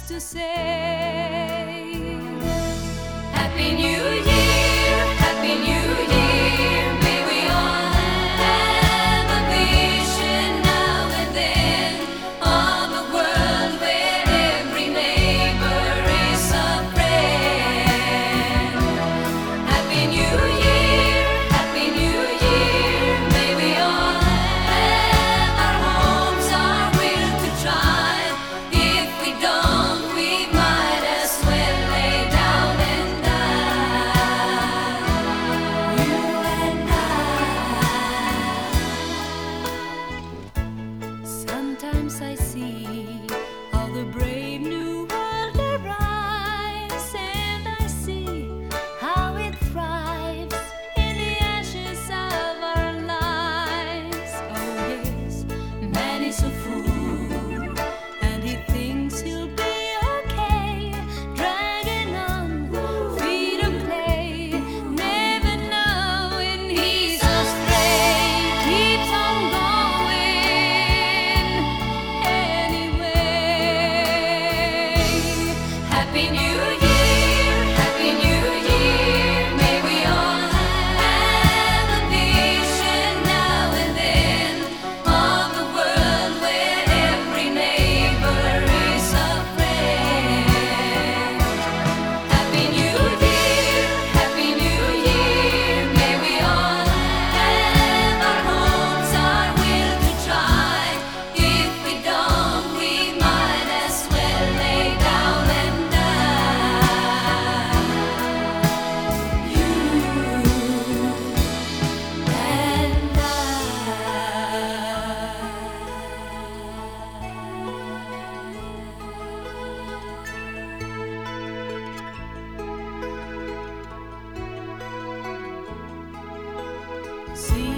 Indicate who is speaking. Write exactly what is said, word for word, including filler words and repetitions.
Speaker 1: to say Happy New Year, Happy New Year. May we all have a vision now and then of a world where every neighbor is a friend. Happy New Year, Happy New Year. May we all have our homes, our will to try. If we don't, we might as well lay down and die. You and I. Sometimes I see how the brave new world arrives, and I see how it thrives in the ashes of our lives. Oh yes, man is a fool, and he thinks he'll be okay, dragging on feet of clay, never knowing he's astray. Keeps on going anyway. Happy New Year, Happy New Year. May we all have a vision now and then of a world where every neighbor is a friend. Happy New Year, Happy New Year. May we all have our homes, our will to try. If we don't, we might as well lay down and die. You and I. See